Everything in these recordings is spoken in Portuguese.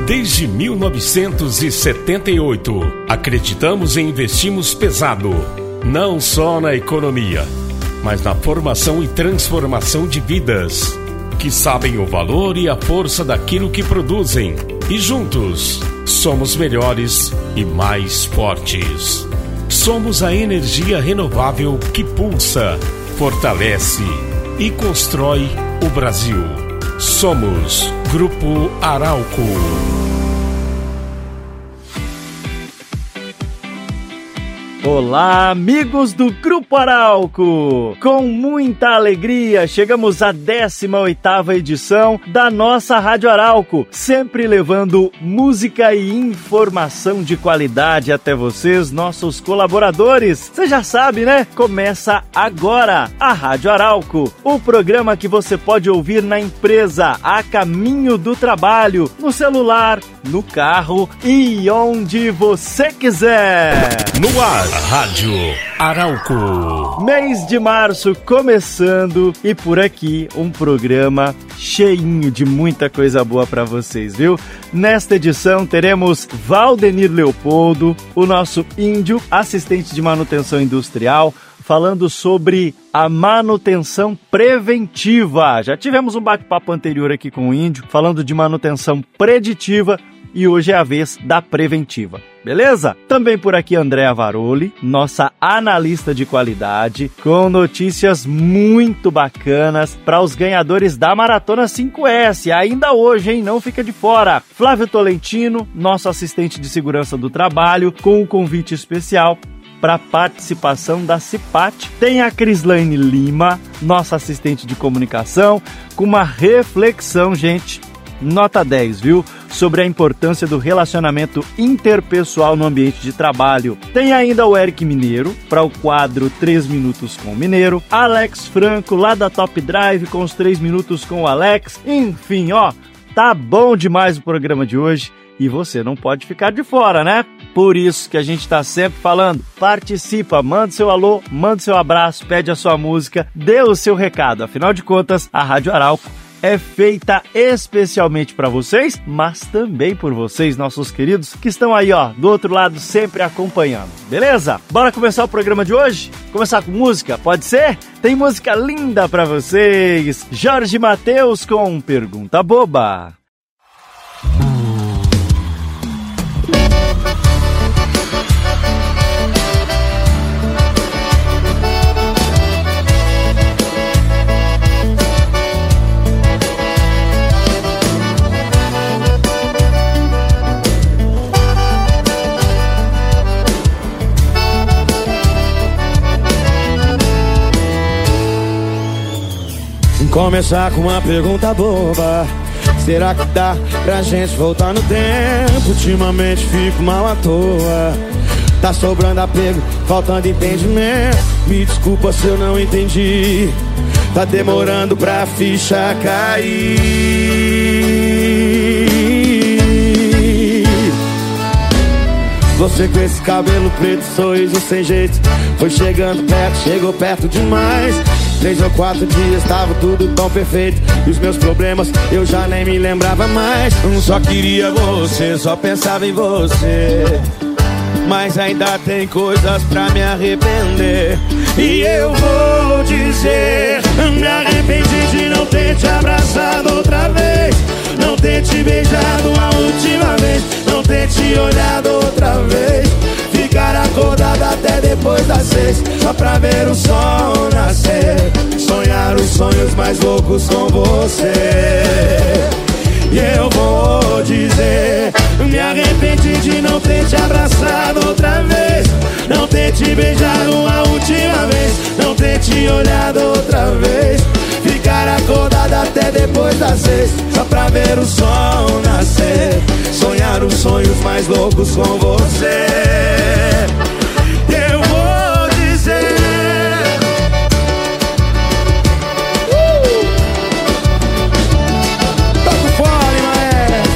Desde 1978, acreditamos e investimos pesado, não só na economia, mas na formação e transformação de vidas, que sabem o valor e a força daquilo que produzem. E juntos, somos melhores e mais fortes. Somos a energia renovável que pulsa, fortalece e constrói o Brasil. Somos Grupo Arauco. Olá, amigos do Grupo Arauco! Com muita alegria, chegamos à 18ª edição da nossa Rádio Arauco, sempre levando música e informação de qualidade até vocês, nossos colaboradores. Você já sabe, né? Começa agora a Rádio Arauco, o programa que você pode ouvir na empresa, a caminho do trabalho, no celular, no carro e onde você quiser. No ar, Rádio Arauco. Mês de março começando e por aqui um programa cheinho de muita coisa boa para vocês, viu? Nesta edição teremos Valdenir Leopoldo, o nosso índio, assistente de manutenção industrial, falando sobre a manutenção preventiva. Já tivemos um bate-papo anterior aqui com o índio, falando de manutenção preditiva, e hoje é a vez da preventiva, beleza? Também por aqui Andréa Varoli, nossa analista de qualidade, com notícias muito bacanas para os ganhadores da Maratona 5S, ainda hoje, hein? Não fica de fora. Flávio Tolentino, nosso assistente de segurança do trabalho, com um convite especial para participação da CIPAT. Tem a Crislaine Lima, nossa assistente de comunicação, com uma reflexão, gente, nota 10, viu? Sobre a importância do relacionamento interpessoal no ambiente de trabalho. Tem ainda o Eric Mineiro, para o quadro 3 Minutos com o Mineiro. Alex Franco, lá da Top Drive, com os 3 Minutos com o Alex. Enfim, ó, tá bom demais o programa de hoje. E você não pode ficar de fora, né? Por isso que a gente tá sempre falando, participa, manda seu alô, manda seu abraço, pede a sua música, dê o seu recado. Afinal de contas, a Rádio Arauco é feita especialmente para vocês, mas também por vocês, nossos queridos, que estão aí, ó, do outro lado, sempre acompanhando. Beleza? Bora começar o programa de hoje? Começar com música? Pode ser? Tem música linda para vocês. Jorge Mateus com Pergunta Boba. Começar com uma pergunta boba: será que dá pra gente voltar no tempo? Ultimamente fico mal à toa, tá sobrando apego, faltando entendimento. Me desculpa se eu não entendi, tá demorando pra ficha cair. Você com esse cabelo preto, sorriso sem jeito, foi chegando perto, chegou perto demais. 3 ou 4 dias tava tudo tão perfeito, e os meus problemas eu já nem me lembrava mais. Só queria você, só pensava em você, mas ainda tem coisas pra me arrepender. E eu vou dizer, me arrependi de não ter te abraçado outra vez, não ter te beijado a última vez, não ter te olhado outra vez, ficar acordado até depois das 6, só pra ver o sol nascer, sonhar os sonhos mais loucos com você. E eu vou dizer, me arrependi de não ter te abraçado outra vez, não ter te beijado a última vez, não ter te olhado outra vez, ficar acordado até depois das 6, só pra ver o sol nascer, sonhar os sonhos mais loucos com você. Eu vou dizer, toca o fole, maestro.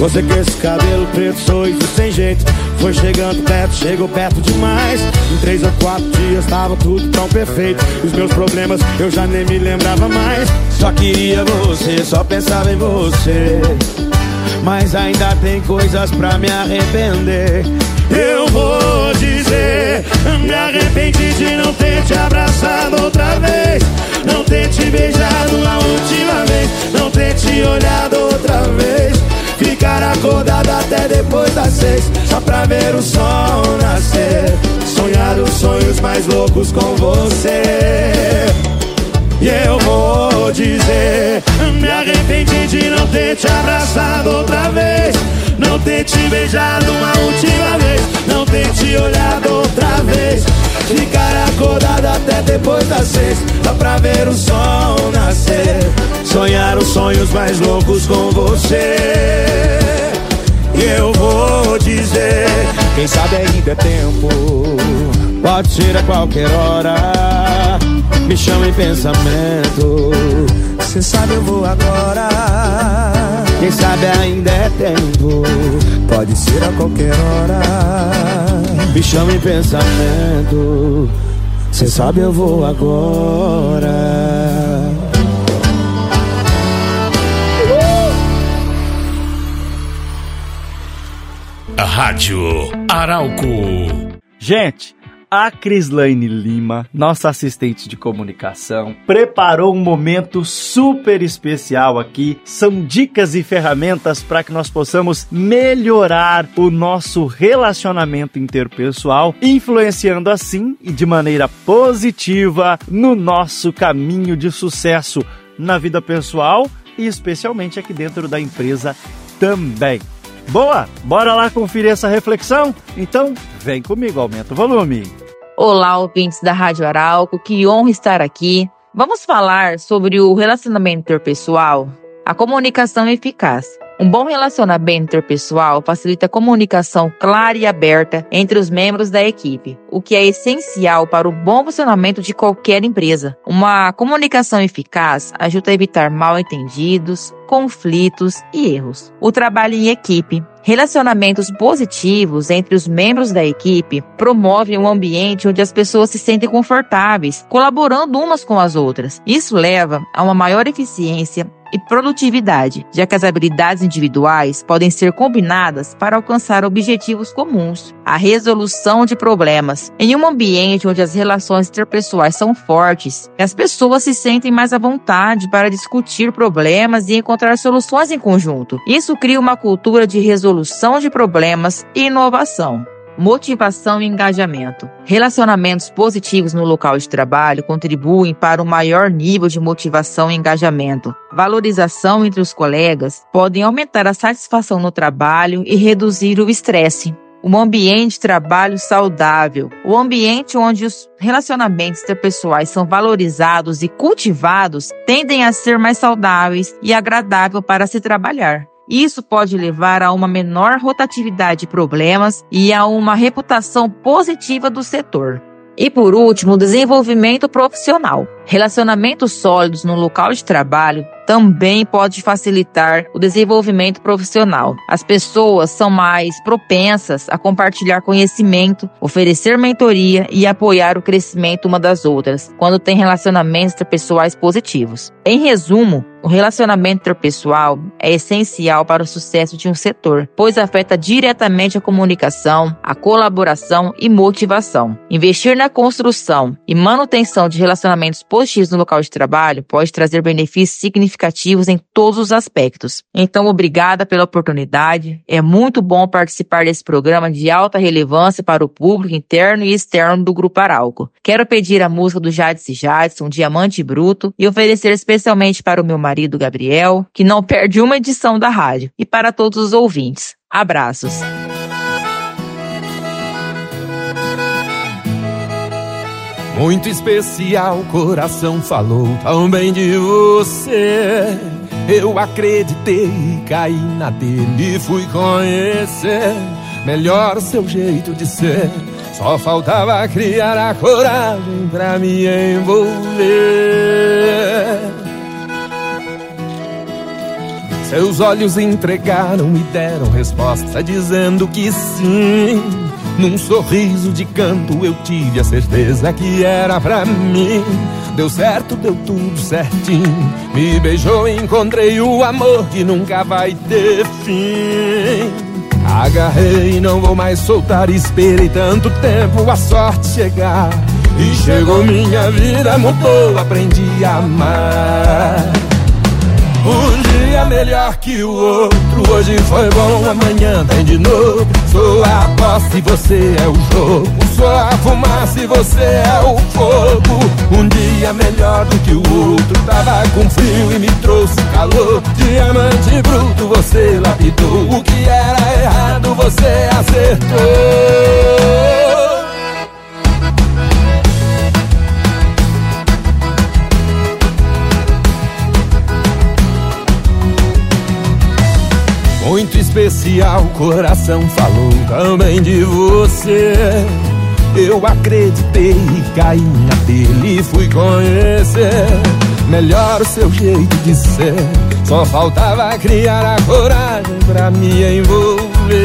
Você com esse cabelo preto, sorriso sem jeito, foi chegando perto, chegou perto demais. Em 3 ou 4 dias tava tudo tão perfeito. Os meus problemas eu já nem me lembrava mais. Só queria você, só pensava em você, mas ainda tem coisas pra me arrepender. Eu vou dizer, me arrependi de não ter te abraçado outra vez, não ter te beijado a última vez, não ter te olhado outra vez, ficar acordado até depois das 6, só pra ver o sol nascer, sonhar os sonhos mais loucos com você. E eu vou dizer, me arrependi de não ter te abraçado outra vez, não ter te beijado uma última vez, não ter te olhado outra vez, ficar acordado até depois das 6, só pra ver o sol nascer, sonhar os sonhos mais loucos com você. E eu vou dizer, quem sabe ainda é tempo, pode ser a qualquer hora, me chama em pensamento, cê sabe eu vou agora. Quem sabe ainda é tempo, pode ser a qualquer hora, me chama em pensamento, cê sabe eu vou agora. A Rádio Arauco. Gente, a Crislaine Lima, nossa assistente de comunicação, preparou um momento super especial aqui. São dicas e ferramentas para que nós possamos melhorar o nosso relacionamento interpessoal, influenciando assim e de maneira positiva no nosso caminho de sucesso na vida pessoal e especialmente aqui dentro da empresa também. Boa! Bora lá conferir essa reflexão? Então, vem comigo, aumenta o volume. Olá, ouvintes da Rádio Arauco, que honra estar aqui. Vamos falar sobre o relacionamento interpessoal, a comunicação eficaz. Um bom relacionamento interpessoal facilita a comunicação clara e aberta entre os membros da equipe, o que é essencial para o bom funcionamento de qualquer empresa. Uma comunicação eficaz ajuda a evitar mal-entendidos, conflitos e erros. O trabalho em equipe. Relacionamentos positivos entre os membros da equipe promovem um ambiente onde as pessoas se sentem confortáveis, colaborando umas com as outras. Isso leva a uma maior eficiência e produtividade, já que as habilidades individuais podem ser combinadas para alcançar objetivos comuns. A resolução de problemas. Em um ambiente onde as relações interpessoais são fortes, as pessoas se sentem mais à vontade para discutir problemas e encontrar soluções em conjunto. Isso cria uma cultura de resolução de problemas e inovação. Motivação e engajamento. Relacionamentos positivos no local de trabalho contribuem para um maior nível de motivação e engajamento. Valorização entre os colegas podem aumentar a satisfação no trabalho e reduzir o estresse. Um ambiente de trabalho saudável. O ambiente onde os relacionamentos interpessoais são valorizados e cultivados tendem a ser mais saudáveis e agradável para se trabalhar. Isso pode levar a uma menor rotatividade de problemas e a uma reputação positiva do setor. E por último, desenvolvimento profissional. Relacionamentos sólidos no local de trabalho também pode facilitar o desenvolvimento profissional. As pessoas são mais propensas a compartilhar conhecimento, oferecer mentoria e apoiar o crescimento uma das outras, quando tem relacionamentos interpessoais positivos. Em resumo, o relacionamento interpessoal é essencial para o sucesso de um setor, pois afeta diretamente a comunicação, a colaboração e motivação. Investir na construção e manutenção de relacionamentos positivos no local de trabalho pode trazer benefícios significativos em todos os aspectos. Então, obrigada pela oportunidade. É muito bom participar desse programa de alta relevância para o público interno e externo do Grupo Arauco. Quero pedir a música do Jadson Jadson, Diamante Bruto, e oferecer especialmente para o meu marido Gabriel, que não perde uma edição da rádio, e para todos os ouvintes. Abraços. Muito especial, o coração falou tão bem de você. Eu acreditei e caí na dele e fui conhecer melhor o seu jeito de ser. Só faltava criar a coragem pra me envolver. Seus olhos entregaram e deram resposta dizendo que sim. Num sorriso de canto eu tive a certeza que era pra mim. Deu certo, deu tudo certinho. Me beijou e encontrei o amor que nunca vai ter fim. Agarrei e não vou mais soltar. Esperei tanto tempo a sorte chegar. E chegou minha vida, mudou, aprendi a amar. Um dia melhor que o outro. Hoje foi bom, amanhã tem de novo. Sou a posse, você é o jogo. Sou a fumaça e você é o fogo. Um dia melhor do que o outro. Tava com frio e me trouxe calor. Diamante bruto, você lapidou. O que era errado, você acertou. Muito especial, coração falou também de você. Eu acreditei e caí na dele e fui conhecer melhor o seu jeito de ser. Só faltava criar a coragem pra me envolver.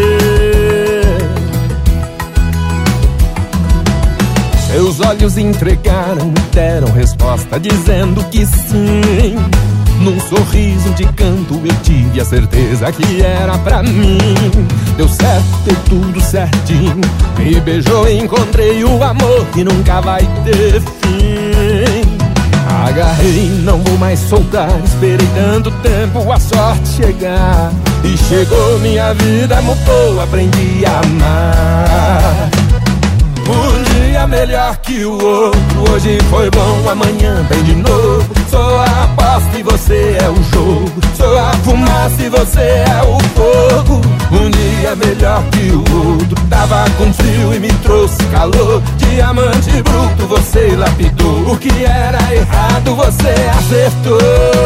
Seus olhos entregaram e deram resposta dizendo que sim. Num sorriso de canto eu tive a certeza que era pra mim. Deu certo, deu tudo certinho. Me beijou e encontrei o amor que nunca vai ter fim. Agarrei, não vou mais soltar. Esperei tanto tempo a sorte chegar. E chegou minha vida, mudou, aprendi a amar. Um dia melhor que o outro. Hoje foi bom, amanhã tem de novo. Sou a aposta e você é o jogo. Sou a fumaça e você é o fogo. Um dia melhor que o outro. Tava com frio e me trouxe calor. Diamante bruto, você lapidou. O que era errado, você acertou.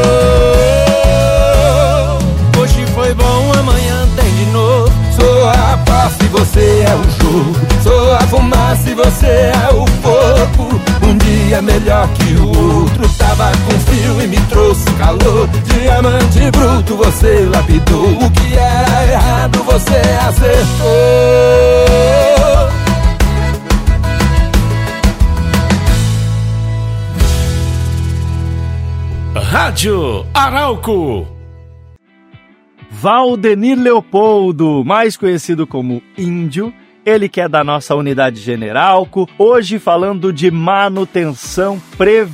Hoje foi bom, amanhã tem de novo. Sou a aposta e você é o jogo. Sou a fumaça e você é o fogo. Um dia melhor que o outro. Tava com frio e me trouxe calor. Diamante bruto, você lapidou. O que era errado, você acertou. Rádio Arauco. Valdenir Leopoldo, mais conhecido como Índio, ele que é da nossa unidade Generalco, hoje falando de manutenção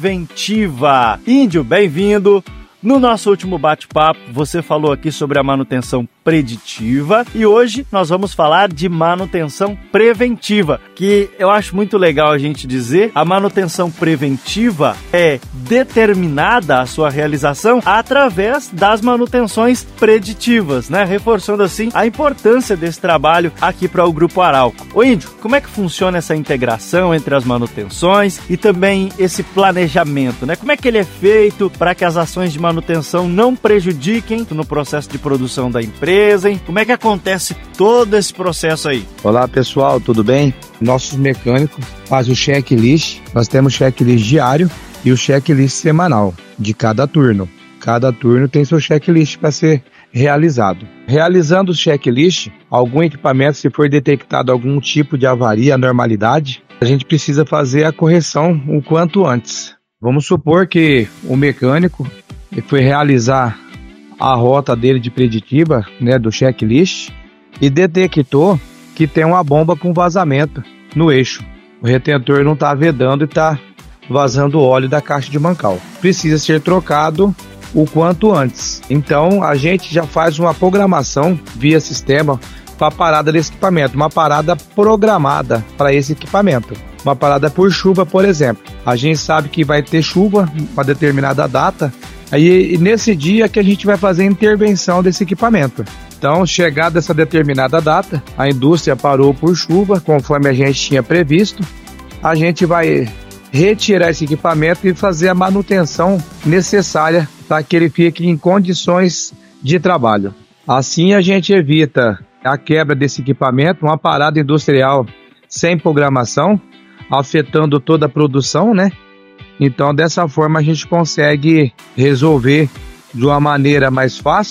preventiva. Índio, bem-vindo. No nosso último bate-papo, você falou aqui sobre a manutenção preditiva e hoje nós vamos falar de manutenção preventiva, que eu acho muito legal a gente dizer. A manutenção preventiva é determinada a sua realização através das manutenções preditivas, né? Reforçando assim a importância desse trabalho aqui para o Grupo Arauco. Ô Índio, como é que funciona essa integração entre as manutenções e também esse planejamento, né? Como é que ele é feito para que as ações de manutenção não prejudiquem no processo de produção da empresa, hein? Como é que acontece todo esse processo aí? Olá pessoal, tudo bem? Nossos mecânicos fazem o checklist. Nós temos checklist diário e o checklist semanal de cada turno. Cada turno tem seu checklist para ser realizado. Realizando o checklist, algum equipamento, se for detectado algum tipo de avaria, anormalidade, a gente precisa fazer a correção o quanto antes. Vamos supor que o mecânico foi realizar a rota dele de preditiva, né, do checklist, e detectou que tem uma bomba com vazamento no eixo. O retentor não está vedando e está vazando óleo da caixa de mancal. Precisa ser trocado o quanto antes. Então a gente já faz uma programação via sistema para a parada desse equipamento, uma parada programada para esse equipamento. Uma parada por chuva, por exemplo. A gente sabe que vai ter chuva para determinada data. Aí nesse dia que a gente vai fazer a intervenção desse equipamento. Então, chegada essa determinada data, a indústria parou por chuva, conforme a gente tinha previsto. A gente vai retirar esse equipamento e fazer a manutenção necessária para que ele fique em condições de trabalho. Assim a gente evita a quebra desse equipamento, uma parada industrial sem programação, afetando toda a produção, né? Então, dessa forma, a gente consegue resolver de uma maneira mais fácil,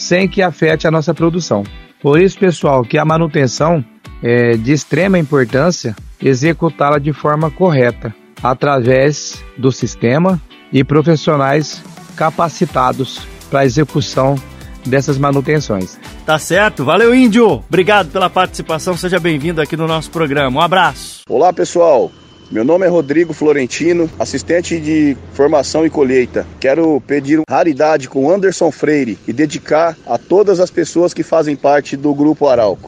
sem que afete a nossa produção. Por isso, pessoal, que a manutenção é de extrema importância executá-la de forma correta, através do sistema e profissionais capacitados para a execução dessas manutenções. Tá certo, valeu Índio, obrigado pela participação, seja bem-vindo aqui no nosso programa, um abraço. Olá pessoal, meu nome é Rodrigo Florentino, assistente de formação e colheita. Quero pedir raridade com Anderson Freire e dedicar a todas as pessoas que fazem parte do Grupo Arauco.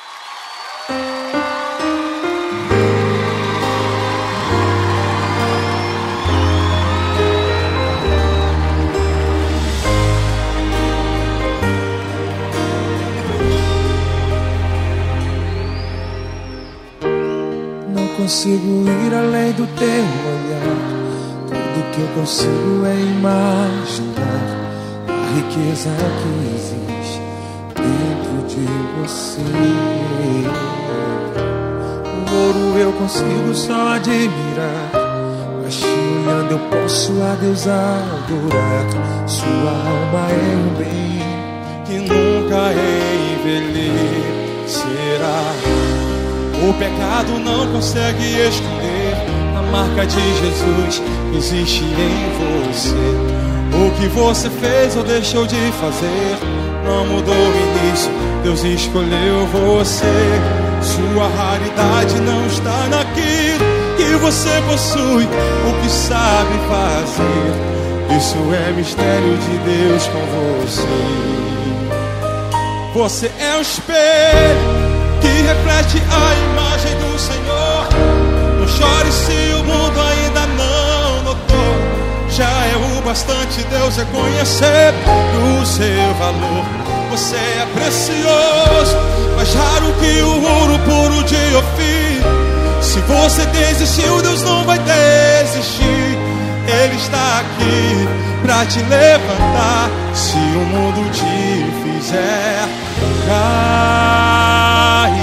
Consigo ir além do teu olhar, tudo que eu consigo é imaginar a riqueza que existe dentro de você. O ouro eu consigo só admirar, mas te olhando eu posso a Deus adorar. Sua alma é um bem que nunca envelhecerá. O pecado não consegue esconder a marca de Jesus que existe em você. O que você fez ou deixou de fazer não mudou o início, Deus escolheu você. Sua raridade não está naquilo que você possui, o que sabe fazer. Isso é mistério de Deus com você. Você é um espelho que reflete a imagem do Senhor. Não chore se o mundo ainda não notou. Já é o bastante Deus reconhecer o seu valor. Você é precioso, mais raro que o ouro puro de Ofir. Se você desistiu, Deus não vai desistir. Ele está aqui pra te levantar. Se o mundo te fizer cair,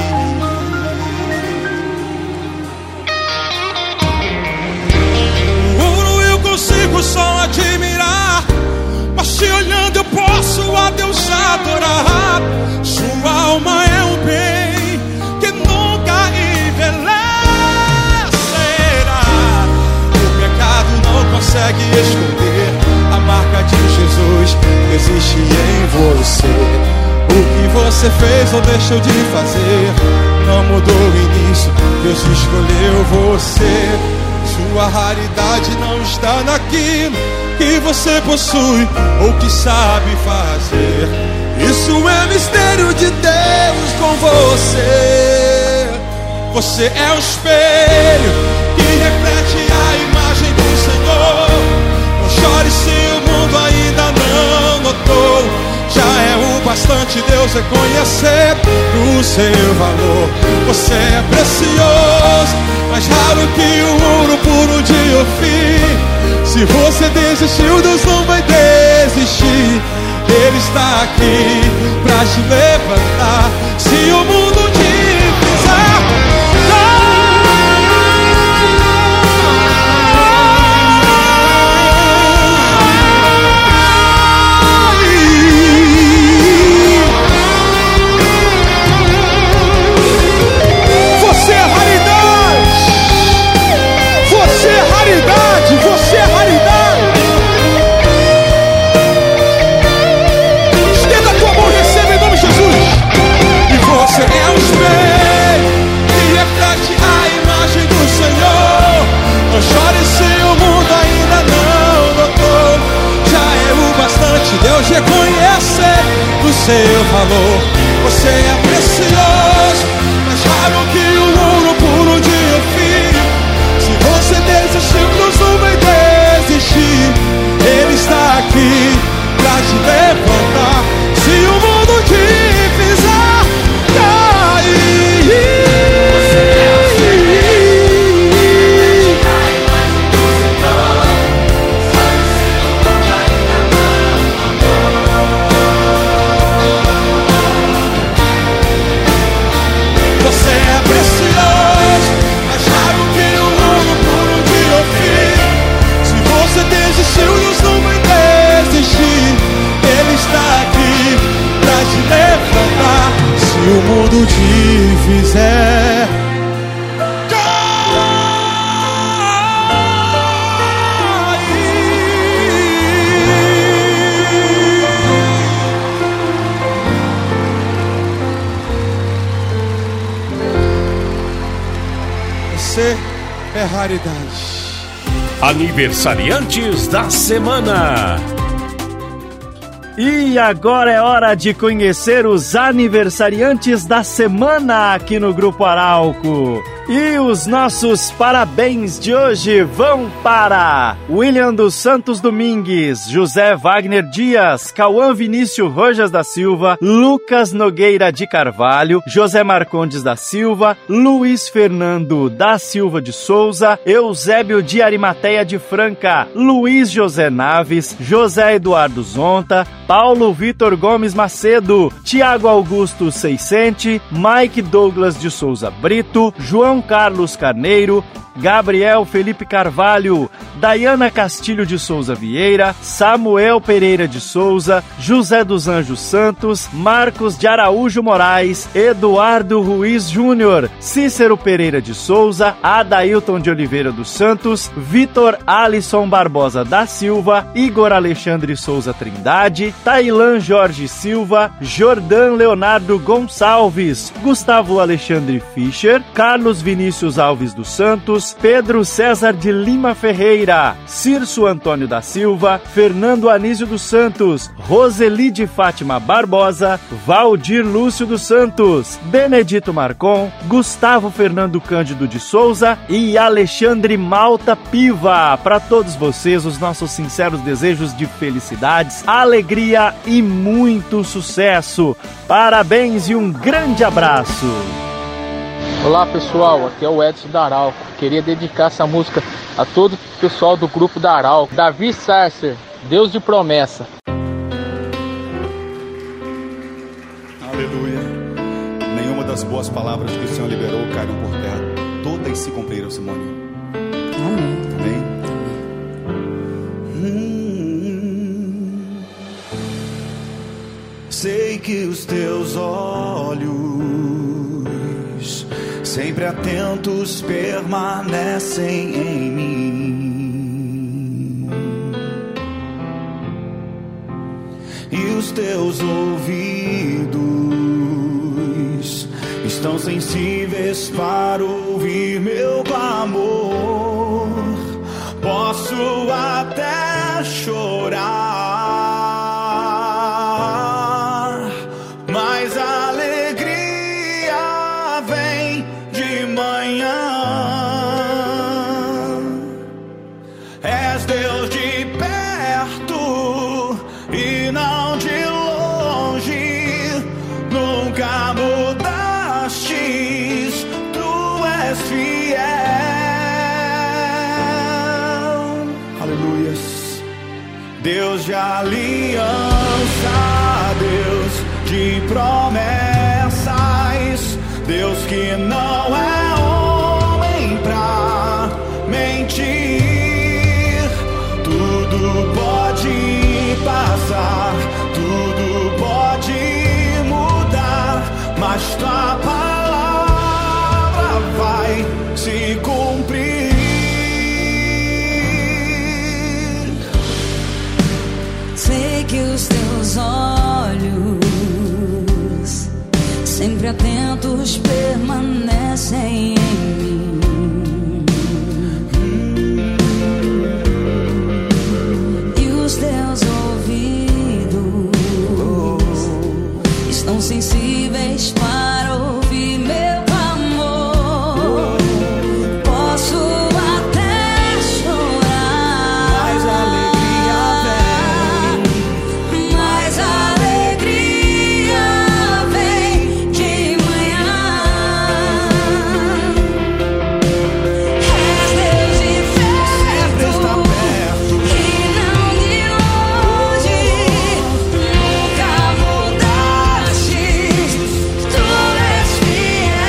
o ouro eu consigo só admirar, mas te olhando eu posso a Deus adorar. Sua alma é um bem que nunca envelhecerá. O pecado não consegue esconder a marca de Jesus que existe em você. O que você fez ou deixou de fazer não mudou o início, Deus escolheu você. Sua raridade não está naquilo que você possui ou que sabe fazer. Isso é mistério de Deus com você. Você é um espelho que reflete a imagem do Senhor. Não chore se o mundo ainda não notou. Já é o bastante Deus reconhecer o seu valor. Você é precioso, mais raro que o ouro puro de Ofir. Se você desistiu, Deus não vai desistir. Ele está aqui pra te levantar. Se o mundo te fizer você é raridade. Estenda a tua mão e receba em nome de Jesus. E você é um espelho que reflete a imagem do Senhor. Não chore se o mundo ainda não notou. Já é o bastante Deus reconhecer o seu valor. Você é precioso, mais raro que o ouro puro de Ofir. Se você desistiu, Deus não vai desistir. Ele está aqui pra te levantar. Se o mundo te fizer cair, você é o você é precioso, mais raro que o ouro puro de Ofir. Se você desistiu, Deus não vai desistir. Ele está aqui o mundo te fizer você é raridade. Aniversariantes da semana. E agora é hora de conhecer os aniversariantes da semana aqui no Grupo Arauco. E os nossos parabéns de hoje vão para William dos Santos Domingues, José Wagner Dias, Cauã Vinícius Rojas da Silva, Lucas Nogueira de Carvalho, José Marcondes da Silva, Luiz Fernando da Silva de Souza, Eusébio de Arimateia de Franca, Luiz José Naves, José Eduardo Zonta, Paulo Vitor Gomes Macedo, Tiago Augusto Seiscente, Mike Douglas de Souza Brito, João Carlos Carneiro, Gabriel Felipe Carvalho, Daiana Castilho de Souza Vieira, Samuel Pereira de Souza, José dos Anjos Santos, Marcos de Araújo Moraes, Eduardo Ruiz Júnior, Cícero Pereira de Souza, Adailton de Oliveira dos Santos, Vitor Alisson Barbosa da Silva, Igor Alexandre Souza Trindade, Tailan Jorge Silva, Jordan Leonardo Gonçalves, Gustavo Alexandre Fischer, Carlos Vinícius Alves dos Santos, Pedro César de Lima Ferreira, Cirso Antônio da Silva, Fernando Anísio dos Santos, Roseli de Fátima Barbosa, Valdir Lúcio dos Santos, Benedito Marcon, Gustavo Fernando Cândido de Souza e Alexandre Malta Piva. Para todos vocês, os nossos sinceros desejos de felicidades, alegria e muito sucesso. Parabéns e um grande abraço. Olá pessoal, aqui é o Edson da Arauco. Queria dedicar essa música a todo o pessoal do grupo da Arauco. Davi Sarcer, Deus de Promessa. Aleluia. Nenhuma das boas palavras que o Senhor liberou caíram por terra. Todas se cumpriram, Simone. Amém. Amém. Sei que os teus olhos, sempre atentos, permanecem em mim, e os teus ouvidos estão sensíveis para ouvir meu clamor. Posso até chorar, mas a alegria vem de manhã. És Deus de perto e não de longe, nunca mudastes, tu és fiel. Aleluias. Deus de aliança, Deus de promessas, Deus que não é homem pra mentir. Tudo pode passar, tudo pode mudar, mas tua palavra vai se cumprir. Sei que os teus olhos, sempre atentos, permanecem em mim, e os teus ouvidos estão sensíveis para ouvir meu clamor. Posso até chorar, mas a alegria vem de manhã. És Deus de perto e não de longe, nunca mudastes, tu és fiel.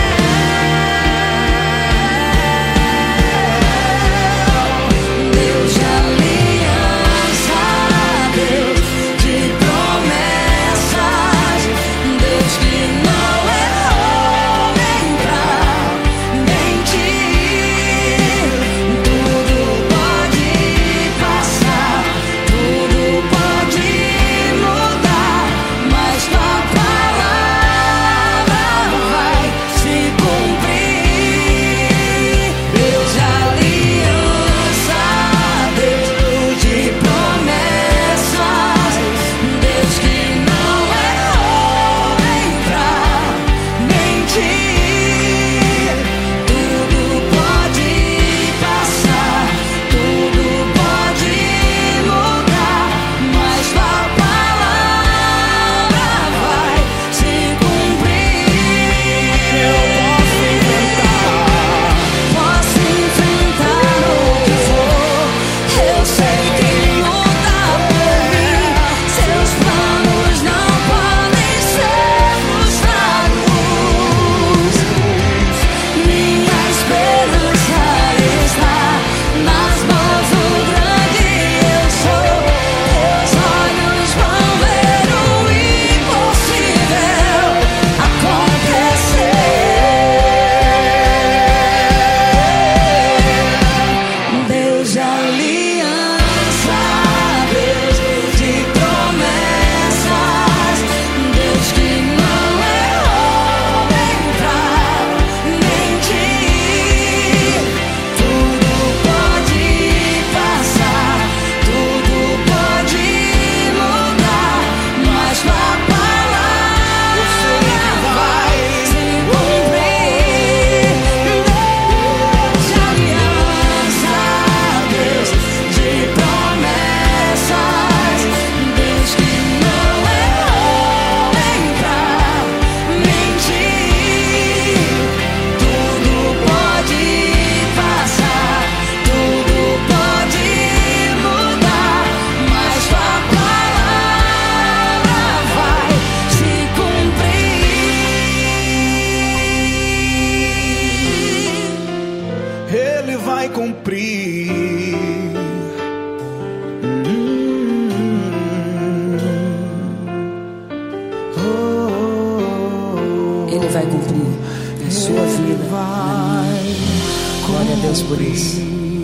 Ele vai cumprir na sua vida, na minha. Glória a Deus por isso.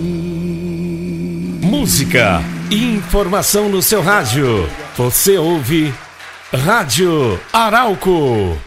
Música e informação no seu rádio. Você ouve Rádio Arauco.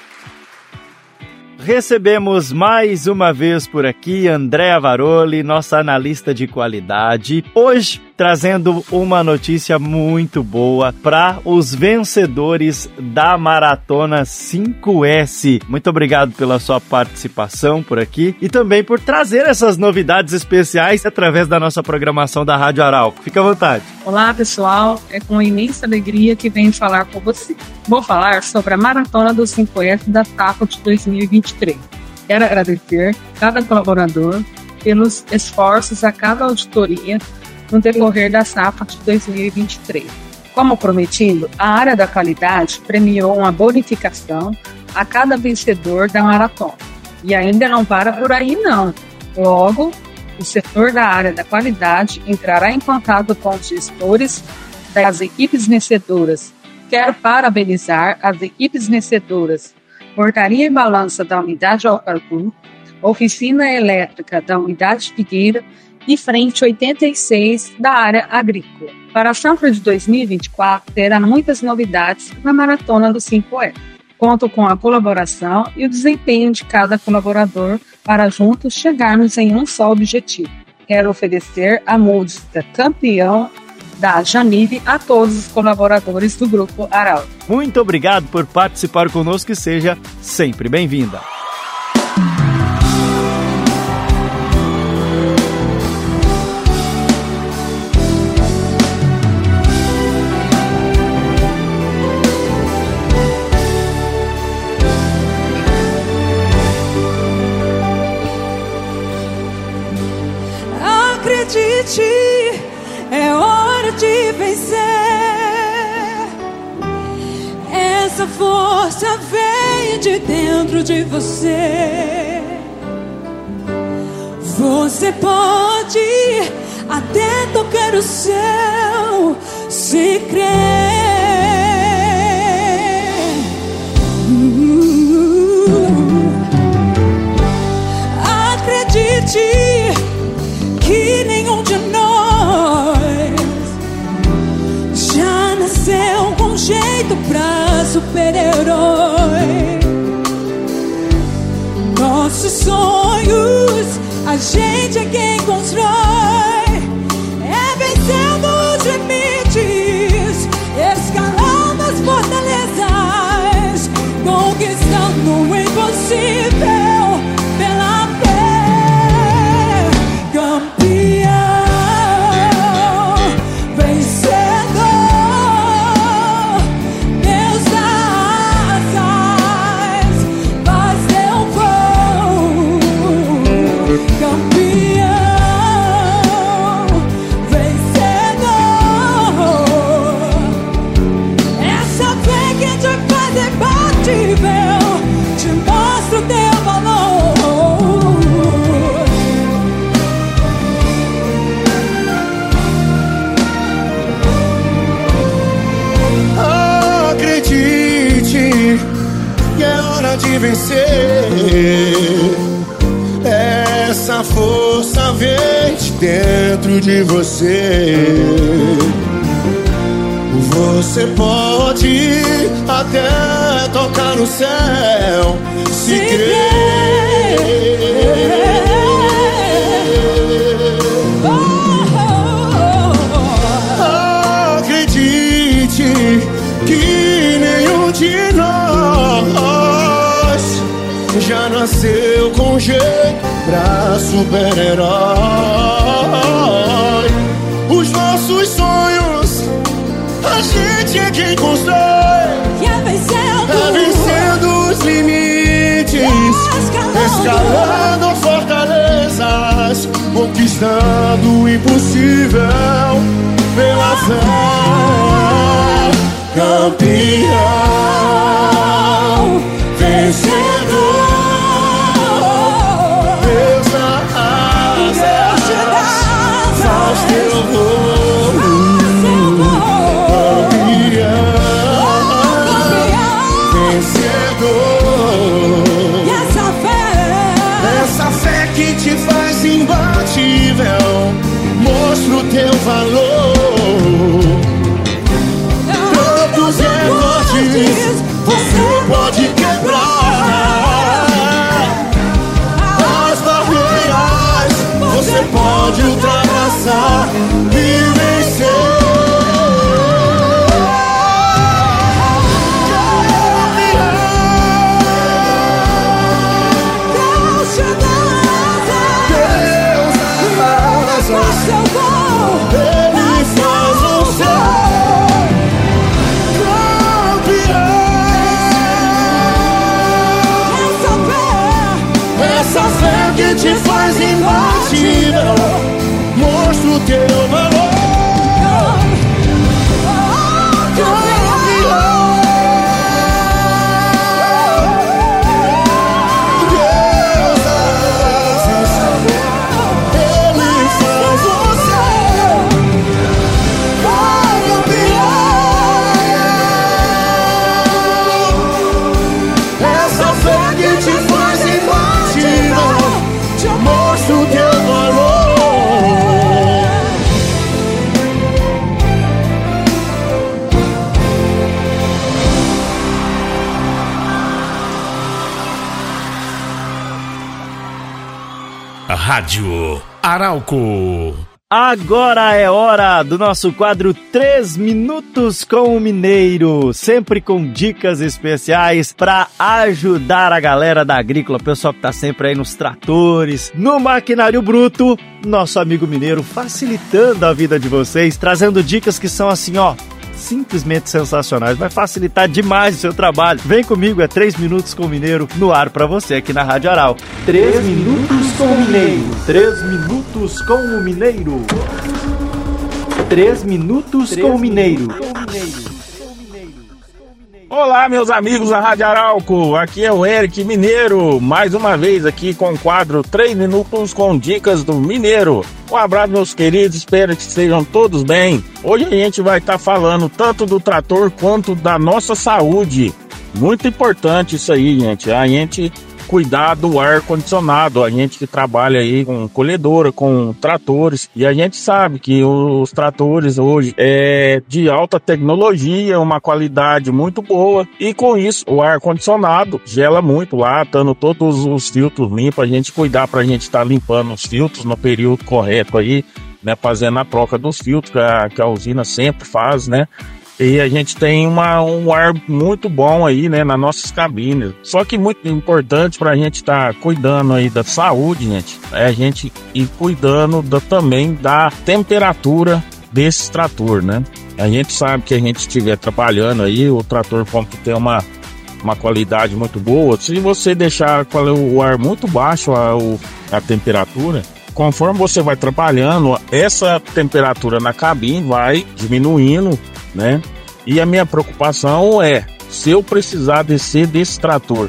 Recebemos mais uma vez por aqui Andréa Varoli, nossa analista de qualidade. Hoje trazendo uma notícia muito boa para os vencedores da Maratona 5S. Muito obrigado pela sua participação por aqui e também por trazer essas novidades especiais através da nossa programação da Rádio Arauco. Fique à vontade. Olá, pessoal. É com imensa alegria que venho falar com você. Vou falar sobre a Maratona do 5S da SAFA de 2023. Quero agradecer cada colaborador pelos esforços a cada auditoria no decorrer da SAFA de 2023. Como prometido, a área da qualidade premiou uma bonificação a cada vencedor da maratona. E ainda não para por aí, não. Logo, o setor da área da qualidade entrará em contato com os gestores das equipes vencedoras. Quero parabenizar as equipes vencedoras: Portaria e Balança da Unidade Alcargu, Oficina Elétrica da Unidade Figueira e Frente 86 da área agrícola. Para a SAFA de 2024, terá muitas novidades na Maratona do 5S. Conto com a colaboração e o desempenho de cada colaborador para juntos chegarmos em um só objetivo. Quero oferecer a música Campeão da Janine a todos os colaboradores do Grupo Arauco. Muito obrigado por participar conosco e seja sempre bem-vinda. Acredite, é hora de vencer. Essa força vem de dentro de você. Você pode até tocar o céu se crer. Acredite que nenhum de nós já nasceu com jeito pra super-herói. Nossos sonhos a gente é quem constrói. É vencendo os limites, escalando as fortalezas, conquistando o impossível pela fé. Campeão, vencedor, Deus das asas, faz teu voo. Campeão, vencedor, essa fé que te faz imbatível, te mostra o teu valor. Acredite que é hora de vencer. Essa força vem de dentro de você. Você pode até tocar no céu se Acredite que nenhum de nós já nasceu com jeito pra super-herói. Os nossos sonhos a gente é quem constrói. É vencendo os limites, escalando fortalezas, conquistando o impossível pela fé. Campeão, vencedor, Deus das asas, faz teu voo. Campeão, vencedor, te faz imbatível. Mostra o teu valor. Tantos recordes você pode quebrar. As barreiras você pode ultrapassar e vencer. Que te faz imbatível. Mostra o teu valor. Deus Ele faz você campeão. Essa fé que te faz imbatível. Mostra o teu valor. A Rádio Arauco. Agora é hora do nosso quadro 3 Minutos com o Mineiro, sempre com dicas especiais para ajudar a galera da agrícola, o pessoal que tá sempre aí nos tratores, no maquinário bruto, nosso amigo mineiro facilitando a vida de vocês, trazendo dicas que são assim, ó, simplesmente sensacionais, vai facilitar demais o seu trabalho. Vem comigo, é 3 Minutos com o Mineiro no ar pra você aqui na Rádio Arauco. 3 Minutos com o Mineiro. 3 Minutos com o Mineiro. 3 Minutos com o Mineiro. Olá, meus amigos da Rádio Arauco, aqui é o Eric Mineiro, mais uma vez aqui com o quadro 3 Minutos com Dicas do Mineiro. Um abraço, meus queridos, espero que estejam todos bem. Hoje a gente vai estar falando tanto do trator quanto da nossa saúde. Muito importante isso aí, gente, a gente cuidar do ar-condicionado, a gente que trabalha aí com colhedora, com tratores, e a gente sabe que os tratores hoje é de alta tecnologia, uma qualidade muito boa, e com isso o ar-condicionado gela muito lá, estando todos os filtros limpos, a gente cuidar para a gente estar limpando os filtros no período correto aí, né, fazendo a troca dos filtros que a usina sempre faz, né? E a gente tem um ar muito bom aí, né, nas nossas cabines. Só que muito importante para a gente estar cuidando aí da saúde, gente, é a gente ir cuidando também da temperatura desse trator, né? A gente sabe que a gente estiver trabalhando aí, o trator pode ter uma qualidade muito boa. Se você deixar o ar muito baixo, a temperatura, conforme você vai trabalhando, essa temperatura na cabine vai diminuindo, né? E a minha preocupação é, se eu precisar descer desse trator,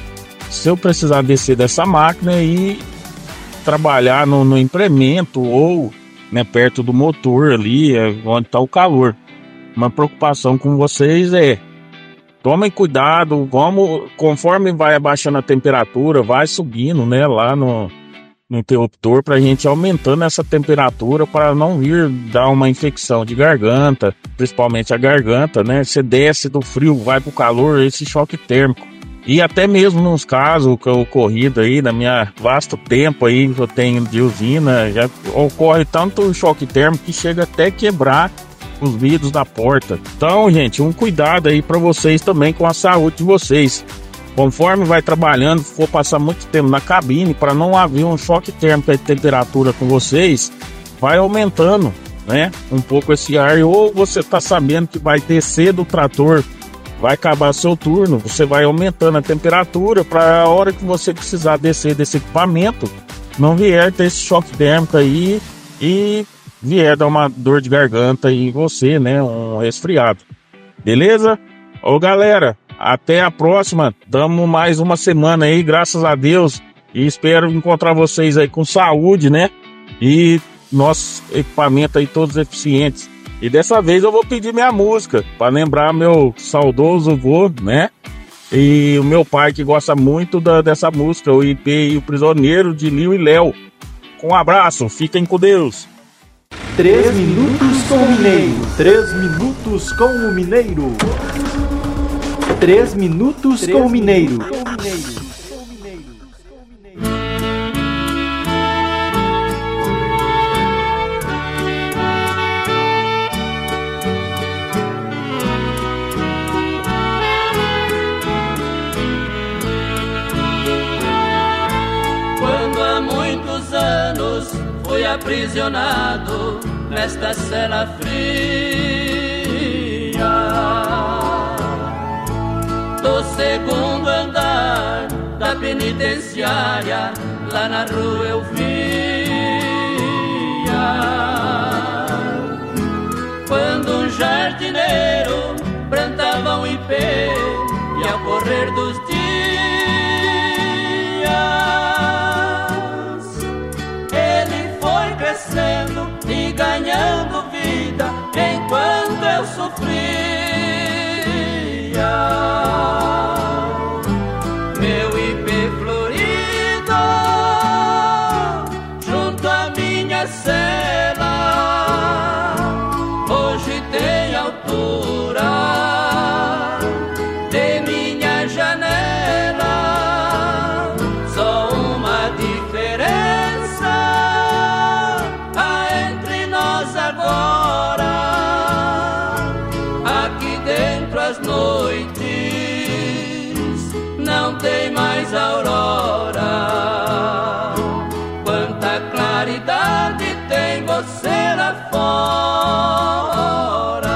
se eu precisar descer dessa máquina e trabalhar no implemento ou, né, perto do motor ali, onde está o calor. Uma preocupação com vocês é, tomem cuidado, conforme vai abaixando a temperatura, vai subindo, né, lá no interruptor, para a gente aumentando essa temperatura para não vir dar uma infecção de garganta, principalmente a garganta, né? Você desce do frio, vai pro calor, esse choque térmico. E até mesmo nos casos que eu ocorrido aí, na minha vasto tempo aí que eu tenho de usina, já ocorre tanto choque térmico que chega até quebrar os vidros da porta. Então, gente, um cuidado aí para vocês também com a saúde de vocês. Conforme vai trabalhando, for passar muito tempo na cabine, para não haver um choque térmico de temperatura com vocês, vai aumentando, né, um pouco esse ar. Ou você está sabendo que vai descer do trator, vai acabar seu turno, você vai aumentando a temperatura para a hora que você precisar descer desse equipamento, não vier ter esse choque térmico aí e vier dar uma dor de garganta em você, né, um resfriado. Beleza? Ô galera, até a próxima, damos mais uma semana aí, graças a Deus, e espero encontrar vocês aí com saúde, né, e nossos equipamentos aí todos eficientes. E dessa vez eu vou pedir minha música, para lembrar meu saudoso vô, né, E o meu pai que gosta muito dessa música, o IP e o Prisioneiro de Lio e Léo. Um abraço, fiquem com Deus. 3 minutos com o Mineiro. 3 minutos com o Mineiro. 3 minutos com o Mineiro. Quando há muitos anos fui aprisionado nesta cela fria do segundo andar da penitenciária, lá na rua eu via quando um jardineiro plantava um ipê e ao correr dos dias ele foi crescendo e ganhando vida enquanto eu sofria. Meu ipê florido junto à minha cela hoje tem altura de minha janela. Só uma diferença há entre nós agora. Aqui dentro as noites não tem mais aurora. Quanta claridade tem você lá fora.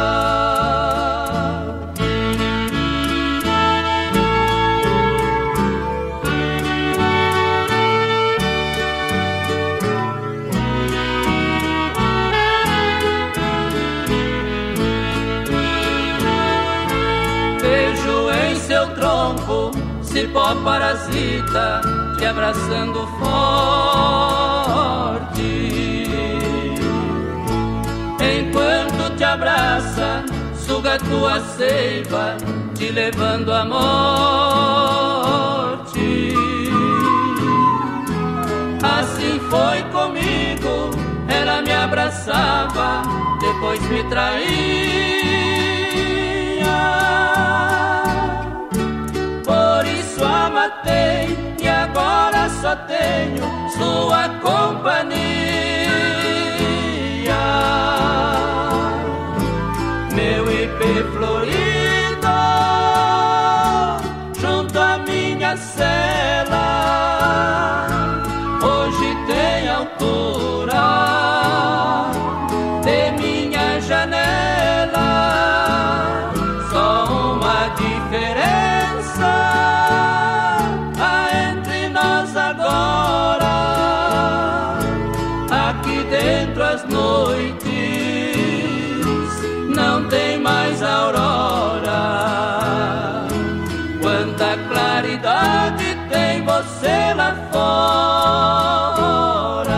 Vejo em seu tronco cipó parasita te abraçando forte. Enquanto te abraça, suga tua seiva, te levando à morte. Assim foi comigo, ela me abraçava, depois me traía. Por isso a matei e agora só tenho sua companhia. Meu ipê florido junto à minha cela hoje tem altura de minha janela. Só uma diferença há entre nós agora. Aqui dentro as noites não tem mais aurora. Quanta claridade tem você lá fora.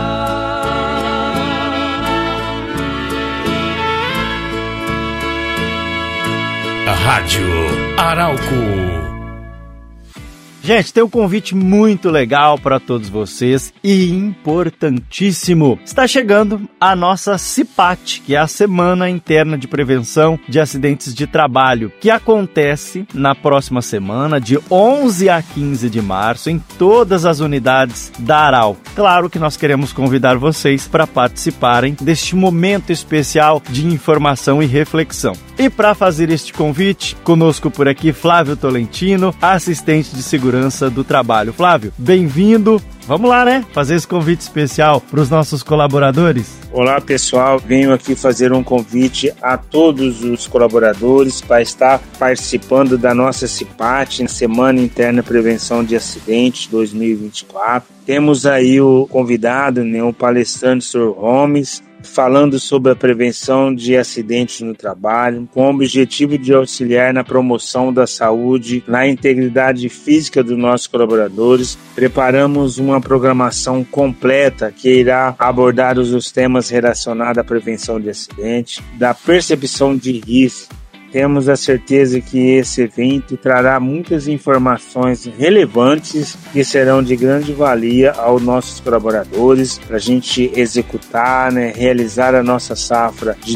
A Rádio Arauco. Gente, tem um convite muito legal para todos vocês e importantíssimo. Está chegando a nossa CIPAT, que é a Semana Interna de Prevenção de Acidentes de Trabalho, que acontece na próxima semana, de 11 a 15 de março, em todas as unidades da Arauco. Claro que nós queremos convidar vocês para participarem deste momento especial de informação e reflexão. E para fazer este convite, conosco por aqui, Flávio Tolentino, assistente de segurança do trabalho. Flávio, bem-vindo. Vamos lá, né? Fazer esse convite especial para os nossos colaboradores. Olá, pessoal. Venho aqui fazer um convite a todos os colaboradores para estar participando da nossa CIPAT, Semana Interna Prevenção de Acidentes 2024. Temos aí o convidado, né, o palestrante Sr. Holmes, falando sobre a prevenção de acidentes no trabalho, com o objetivo de auxiliar na promoção da saúde, na integridade física dos nossos colaboradores. Preparamos uma programação completa que irá abordar os temas relacionados à prevenção de acidentes, da percepção de risco, Temos a certeza que esse evento trará muitas informações relevantes que serão de grande valia aos nossos colaboradores para a gente executar, realizar a nossa safra de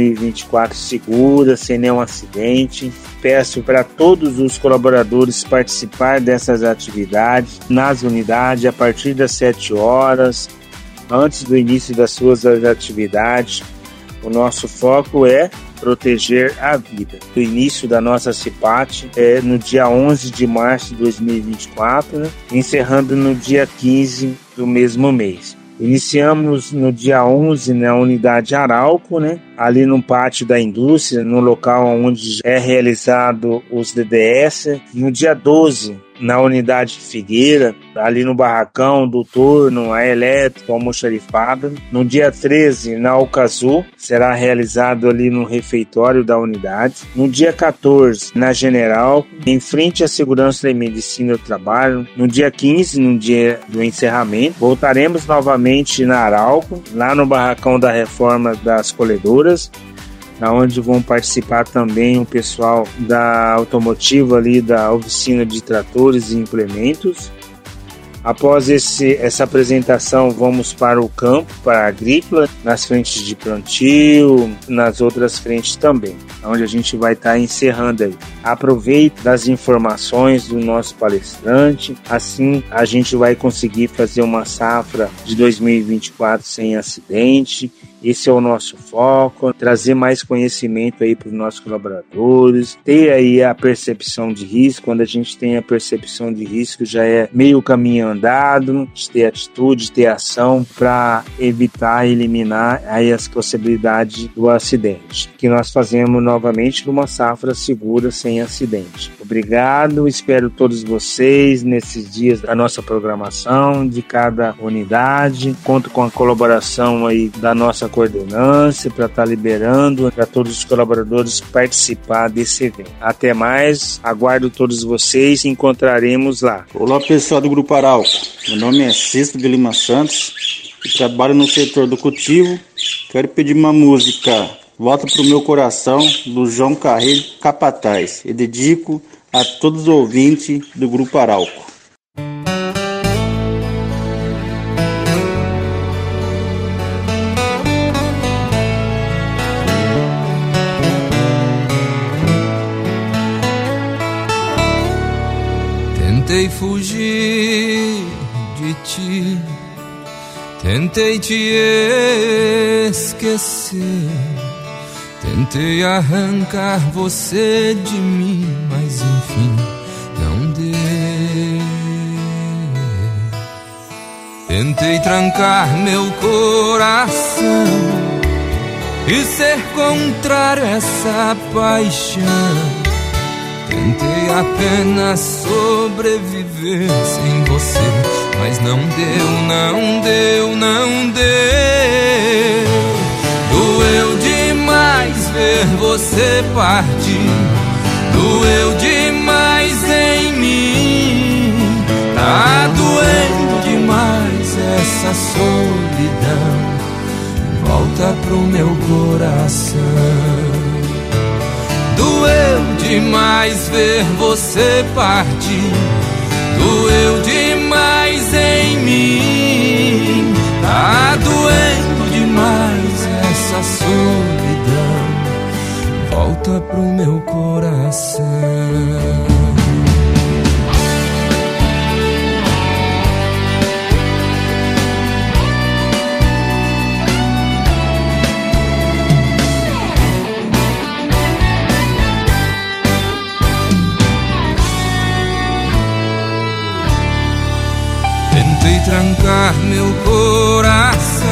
2024 segura, sem nenhum acidente. Peço para todos os colaboradores participar dessas atividades nas unidades a partir das 7 horas, antes do início das suas atividades. O nosso foco é proteger a vida. O início da nossa CIPAT é no dia 11 de março de 2024, encerrando no dia 15 do mesmo mês. Iniciamos no dia 11 na unidade Arauco, ali no pátio da indústria, no local onde é realizado os DDS. No dia 12, na unidade Figueira, ali no barracão do turno, a elétrica, a almoxarifada. No dia 13, na Alcazu, será realizado ali no refeitório da unidade. No dia 14, na General, em frente à Segurança da Medicina do Trabalho. No dia 15, no dia do encerramento, voltaremos novamente na Arauco, lá no barracão da reforma das colhedoras, onde vão participar também o pessoal da automotiva ali da oficina de tratores e implementos. Após essa apresentação, vamos para o campo, para a agrícola, nas frentes de plantio, nas outras frentes também, onde a gente vai estar encerrando aí. Aproveite das informações do nosso palestrante, assim a gente vai conseguir fazer uma safra de 2024 sem acidente. Esse é o nosso foco, trazer mais conhecimento aí para os nossos colaboradores, ter aí a percepção de risco. Quando a gente tem a percepção de risco, já é meio caminho andado, de ter atitude, ter ação para evitar e eliminar aí as possibilidades do acidente, que nós fazemos novamente numa safra segura, sem acidente. Obrigado, espero todos vocês nesses dias da nossa programação, de cada unidade. Conto com a colaboração aí da nossa coordenância para estar liberando para todos os colaboradores participar desse evento. Até mais, aguardo todos vocês e encontraremos lá. Olá pessoal do Grupo Arauco, meu nome é Cícero de Lima Santos e trabalho no setor do cultivo. Quero pedir uma música, Volta Pro Meu Coração, do João Carreiro Capataz, e dedico a todos os ouvintes do Grupo Arauco. Tentei fugir de ti, tentei te esquecer, tentei arrancar você de mim, mas enfim não deu. Tentei trancar meu coração e ser contrário a essa paixão. Tentei apenas sobreviver sem você, mas não deu, não deu, não deu. Doeu demais ver você partir, doeu demais em mim. Tá doendo demais essa solidão, volta pro meu coração. Doeu demais ver você partir, doeu demais em mim. Tá doendo demais essa solidão, volta pro meu coração. Tentei trancar meu coração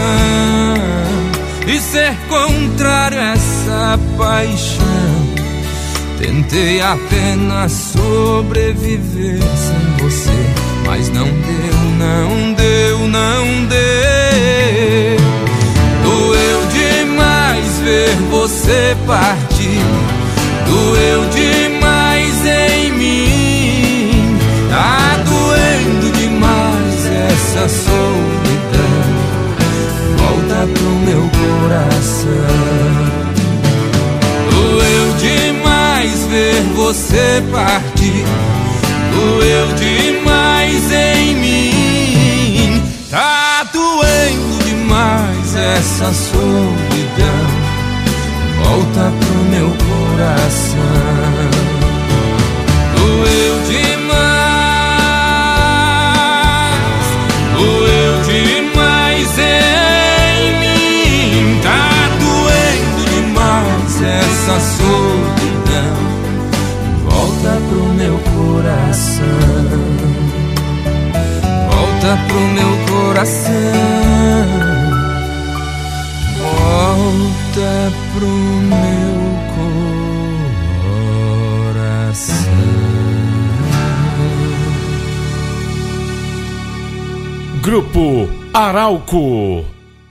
e ser contrário a essa paixão. Tentei apenas sobreviver sem você, mas não deu, não deu, não deu. Doeu demais ver você partir, doeu demais em mim. Tá doendo demais essa solidão, volta pro meu coração. Doeu demais solidão. Volta pro meu coração, volta pro meu coração, volta pro meu coração. Grupo Arauco.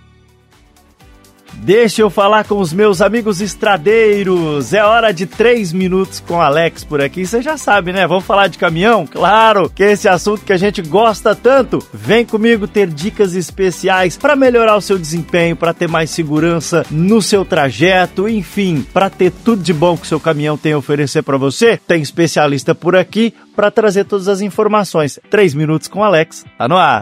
Deixa eu falar com os meus amigos estradeiros. É hora de 3 minutos com Alex por aqui. Você já sabe, né? Vamos falar de caminhão? Claro, que esse assunto que a gente gosta tanto. Vem comigo ter dicas especiais para melhorar o seu desempenho, para ter mais segurança no seu trajeto, enfim, para ter tudo de bom que o seu caminhão tem a oferecer para você. Tem especialista por aqui para trazer todas as informações. 3 minutos com Alex. Tá no ar.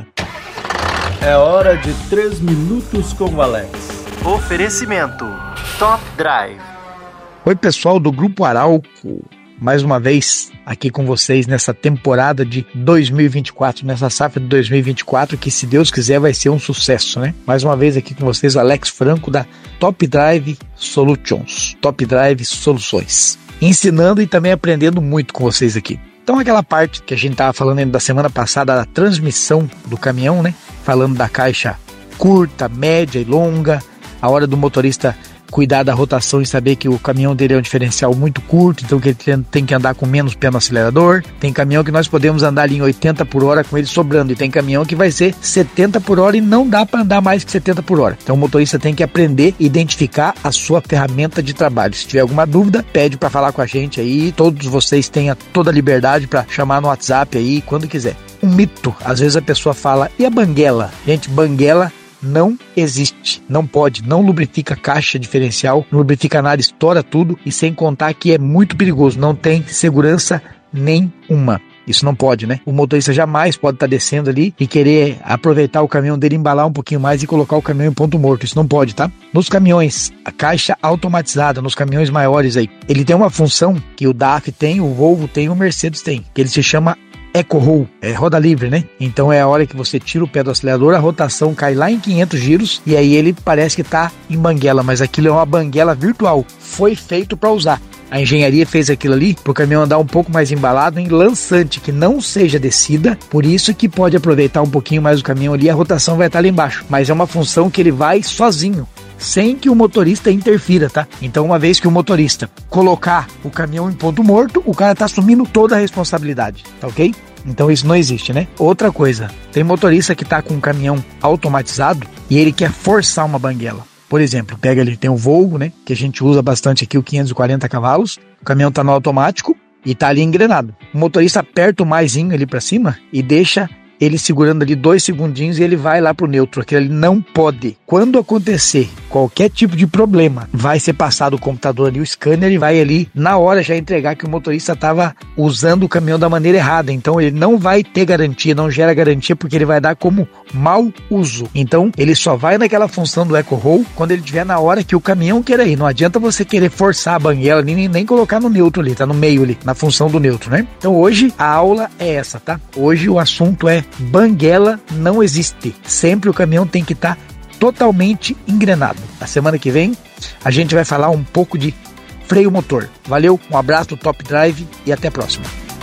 É hora de 3 minutos com o Alex. Oferecimento Top Drive. Oi, pessoal do Grupo Arauco, mais uma vez aqui com vocês nessa temporada de 2024, nessa safra de 2024 que, se Deus quiser, vai ser um sucesso, né? Mais uma vez aqui com vocês o Alex Franco da Top Drive Solutions, Top Drive Soluções, ensinando e também aprendendo muito com vocês aqui. Então, aquela parte que a gente estava falando da semana passada, da transmissão do caminhão, né? Falando da caixa curta, média e longa, a hora do motorista cuidar da rotação e saber que o caminhão dele é um diferencial muito curto, então que ele tem que andar com menos pé no acelerador. Tem caminhão que nós podemos andar ali em 80 por hora com ele sobrando, e tem caminhão que vai ser 70 por hora e não dá para andar mais que 70 por hora. Então o motorista tem que aprender a identificar a sua ferramenta de trabalho. Se tiver alguma dúvida, pede para falar com a gente aí. Todos vocês tenham toda a liberdade para chamar no WhatsApp aí quando quiser. Um mito, às vezes a pessoa fala, e a banguela? Gente, banguela não existe, não pode, não lubrifica caixa diferencial, não lubrifica nada, estoura tudo, e sem contar que é muito perigoso, não tem segurança nenhuma. Isso não pode, né? O motorista jamais pode estar descendo ali e querer aproveitar o caminhão dele, embalar um pouquinho mais e colocar o caminhão em ponto morto. Isso não pode, tá? Nos caminhões, a caixa automatizada, nos caminhões maiores aí, ele tem uma função que o DAF tem, o Volvo tem, o Mercedes tem, que ele se chama Eco Roll, é roda livre, né? Então é a hora que você tira o pé do acelerador, a rotação cai lá em 500 giros e aí ele parece que tá em banguela, mas aquilo é uma banguela virtual, foi feito para usar. A engenharia fez aquilo ali para o caminhão andar um pouco mais embalado em lançante, que não seja descida, por isso que pode aproveitar um pouquinho mais o caminhão ali, a rotação vai estar ali embaixo, mas é uma função que ele vai sozinho, sem que o motorista interfira, tá? Então, uma vez que o motorista colocar o caminhão em ponto morto, o cara tá assumindo toda a responsabilidade, tá ok? Então isso não existe, né? Outra coisa, tem motorista que tá com um caminhão automatizado e ele quer forçar uma banguela. Por exemplo, pega ali, tem o Volvo, né? Que a gente usa bastante aqui, o 540 cavalos. O caminhão tá no automático e tá ali engrenado. O motorista aperta o maisinho ali pra cima e deixa ele segurando ali 2 segundinhos e ele vai lá pro neutro. Aquilo ali não pode. Quando acontecer qualquer tipo de problema, vai ser passado o computador ali, o scanner, e vai ali na hora já entregar que o motorista estava usando o caminhão da maneira errada. Então ele não vai ter garantia, não gera garantia, porque ele vai dar como mau uso. Então ele só vai naquela função do Eco Roll quando ele estiver na hora que o caminhão queira ir. Não adianta você querer forçar a banguela nem colocar no neutro ali, tá no meio ali, na função do neutro, né? Então hoje a aula é essa, tá? Hoje o assunto é banguela não existe. Sempre o caminhão tem que estar totalmente engrenado. Na semana que vem a gente vai falar um pouco de freio motor. Valeu, um abraço do Top Drive e até a próxima.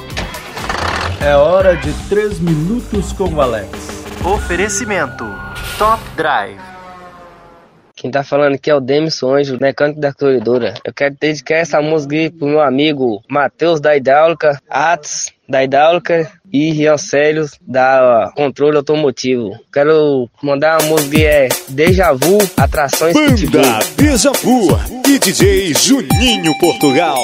É hora de 3 minutos com o Alex. Oferecimento Top Drive. Quem tá falando aqui é o Demison Anjo, mecânico da corredora. Eu quero dedicar essa música aí pro meu amigo Matheus da Hidráulica, Atos da Hidráulica e Rian Célios da Controle Automotivo. Quero mandar uma música que é Deja Vu, Atrações Pitbull. Banda Deja Vu e DJ Juninho Portugal.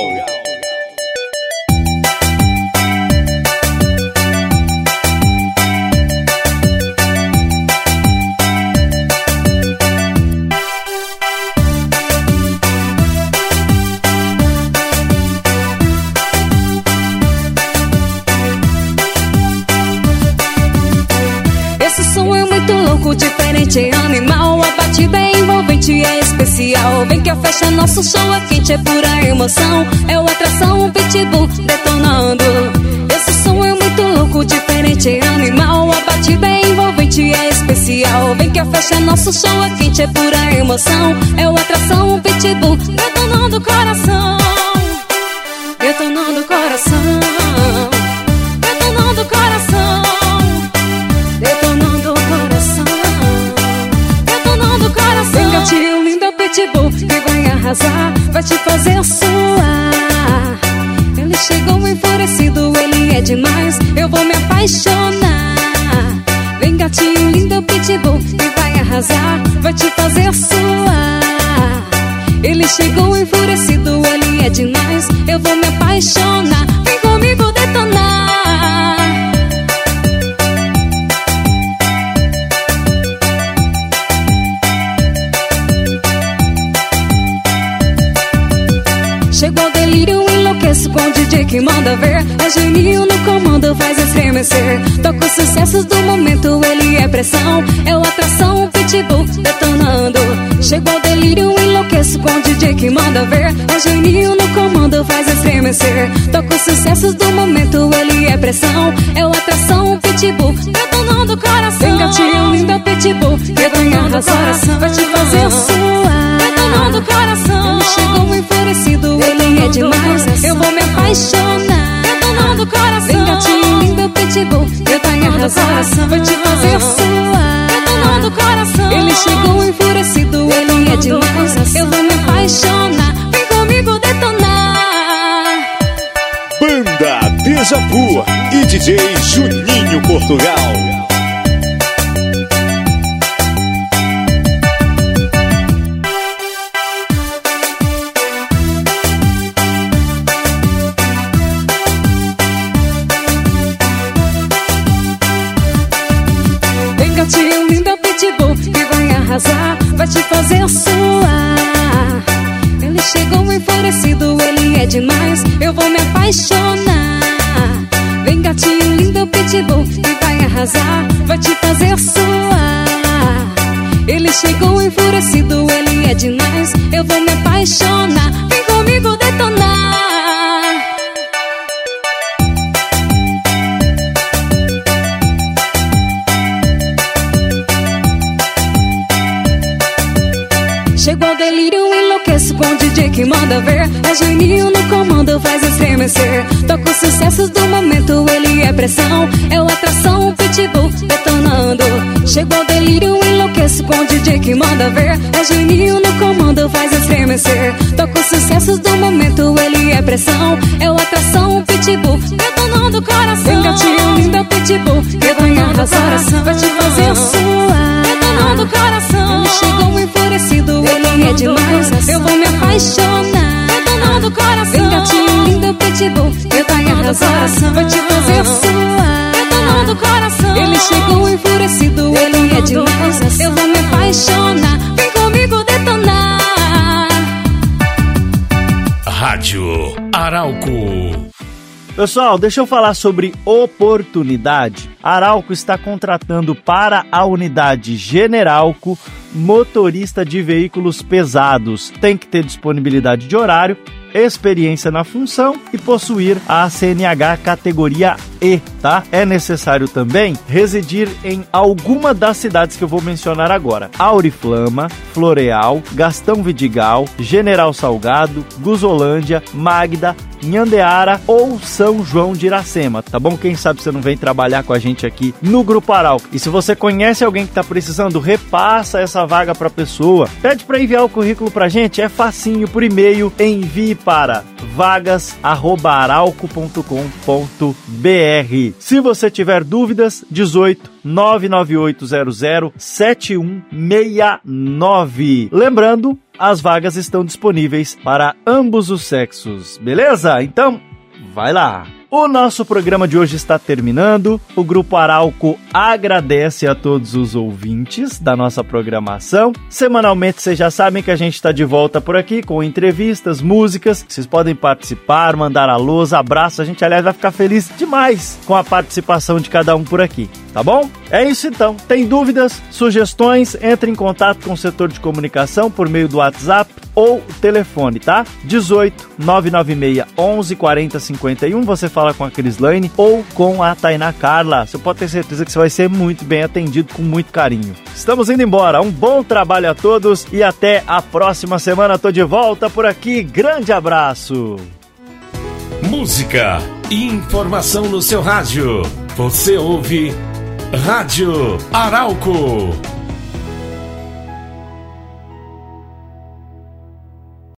Diferente, animal, a batida é envolvente, é especial. Vem que a festa é nosso show, é quente, é pura emoção. É o Atração, o Pitbull detonando. Esse som é muito louco, diferente, animal, a batida é envolvente, é especial. Vem que a festa fecha nosso show, é quente, é pura emoção. É o Atração, um pitbull, detonando o coração. Detonando o coração. Detonando o coração. Detonando o coração. Detonando o coração. Vem gatinho lindo, é o pitbull que vai arrasar, vai te fazer suar. Ele chegou enfurecido, ele é demais, eu vou me apaixonar. Vem gatinho lindo, é o pitbull que vai arrasar, vai te fazer suar. Ele chegou enfurecido, ele é demais, eu vou me apaixonar. Vem comigo detonar. Chegou o delírio, enlouqueço com o DJ que manda ver. É Juninho no comando, faz estremecer. Toca os sucessos do momento, ele é pressão. É o Atração, o pitbull detonando. Chegou o delírio, enlouqueço com o DJ que manda ver. É Juninho no comando, faz estremecer. Toca os sucessos do momento, ele é pressão. É o Atração, o pitbull detonando o coração. Vem gatinho lindo, é o pitbull que vai arrasar, vai te fazer suar. Detonando o coração. Ele chegou enfurecido, ele é demais, eu vou me apaixonar. Detonando o coração. Vem gatinho lindo, é o pitbull que vai arrasar, vai te fazer suar. Detonando o coração. Ele chegou enfurecido, ele é demais, eu vou me apaixonar. Vem comigo detonar. Banda Deja Vu e DJ Juninho Portugal. Vai te fazer suar. Ele chegou enfurecido, ele é demais, eu vou me apaixonar. Vem gatinho lindo, pitbull que vai arrasar, vai te fazer suar. Ele chegou enfurecido, ele é demais, eu vou me apaixonar. Vem comigo detonar. Chegou o delírio, enlouqueço com o DJ que manda ver. É Juninho no comando, faz estremecer. Toca os sucessos do momento, ele é pressão. É o Atração, o pitbull detonando. Chegou o delírio, enlouqueço com o DJ que manda ver. É Juninho no comando, faz estremecer. Toca os sucessos do momento, ele é pressão. É o Atração, o pitbull detonando o coração. Vem gatinho lindo, é o pitbull que vai arrasar, vai te fazer suar. Detonando o coração. Ele chegou enfurecido, ele é demais, eu vou me apaixonar. Detonando o coração. Vem gatinho lindo, é o pitbull que vai arrasar, vai te fazer suar. Detonando o coração. Ele chegou enfurecido, ele é demais, eu vou me apaixonar. Vem comigo detonar. Rádio Arauco. Pessoal, deixa eu falar sobre oportunidade. A Arauco está contratando para a unidade Generalco motorista de veículos pesados. Tem que ter disponibilidade de horário, experiência na função e possuir a CNH categoria E, tá? É necessário também residir em alguma das cidades que eu vou mencionar agora: Auriflama, Floreal, Gastão Vidigal, General Salgado, Guzolândia, Magda, Nhandeara ou São João de Iracema, tá bom? Quem sabe você não vem trabalhar com a gente aqui no Grupo Arauco. E se você conhece alguém que tá precisando, repassa essa vaga pra pessoa. Pede pra enviar o currículo pra gente, é facinho, por e-mail. Envie para vagas@arauco.com.br. Se você tiver dúvidas, 18 99800 7169. Lembrando, as vagas estão disponíveis para ambos os sexos, beleza? Então, vai lá! O nosso programa de hoje está terminando. O Grupo Arauco agradece a todos os ouvintes da nossa programação. Semanalmente, vocês já sabem que a gente está de volta por aqui com entrevistas, músicas. Vocês podem participar, mandar alôs, abraços. A gente, aliás, vai ficar feliz demais com a participação de cada um por aqui, tá bom? É isso então. Tem dúvidas, sugestões? Entre em contato com o setor de comunicação por meio do WhatsApp ou telefone, tá? 18 996 11 40 51. Você fala com a Crislaine ou com a Tainá Carla. Você pode ter certeza que você vai ser muito bem atendido, com muito carinho. Estamos indo embora. Um bom trabalho a todos e até a próxima semana. Tô de volta por aqui. Grande abraço. Música e informação no seu rádio. Você ouve Rádio Arauco.